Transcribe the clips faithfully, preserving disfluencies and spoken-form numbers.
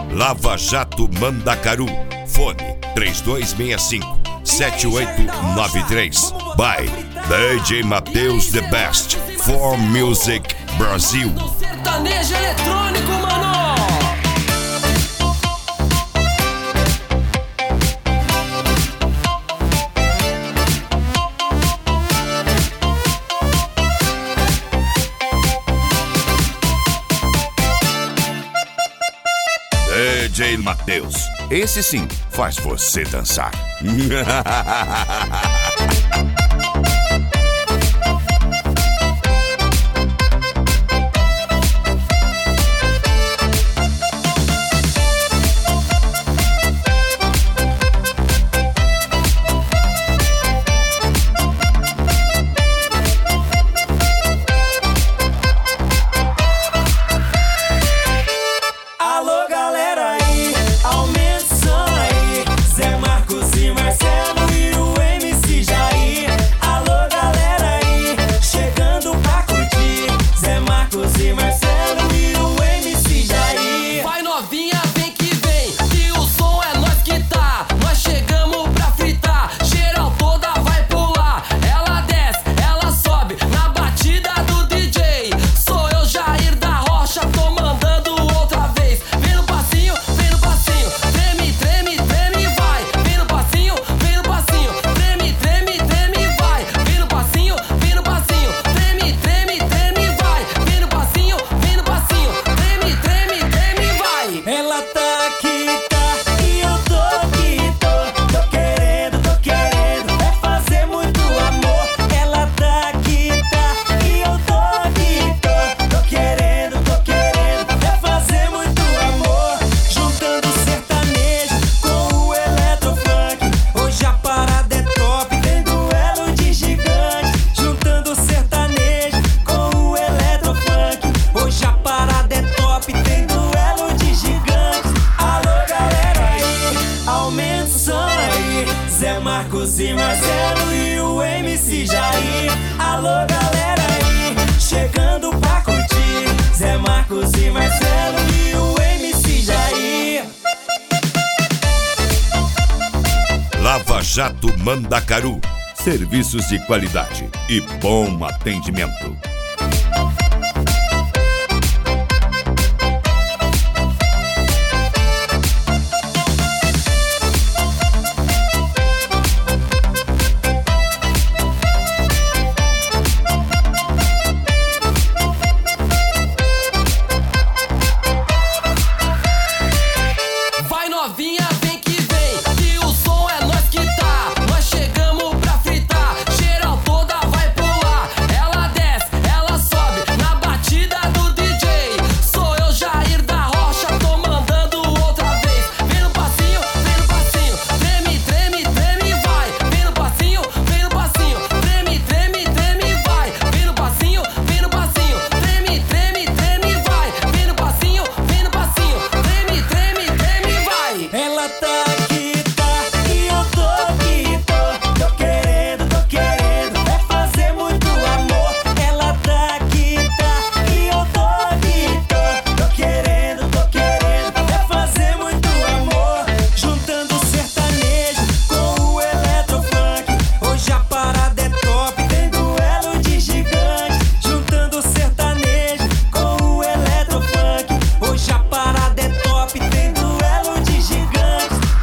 Lava Jato Mandacaru. Fone três dois seis cinco, sete oito nove três. By D J Matheus The Best for Music Brasil. Sertanejo eletrônico, mano. D J Matheus, esse sim faz você dançar. E Marcelo e o M C Jair. Alô galera aí, chegando pra curtir. Zé Marcos e Marcelo e o M C Jair. Lava Jato Mandacaru. Serviços de qualidade e bom atendimento.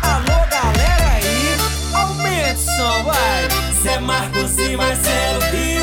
Zé Marcos e Marcelo e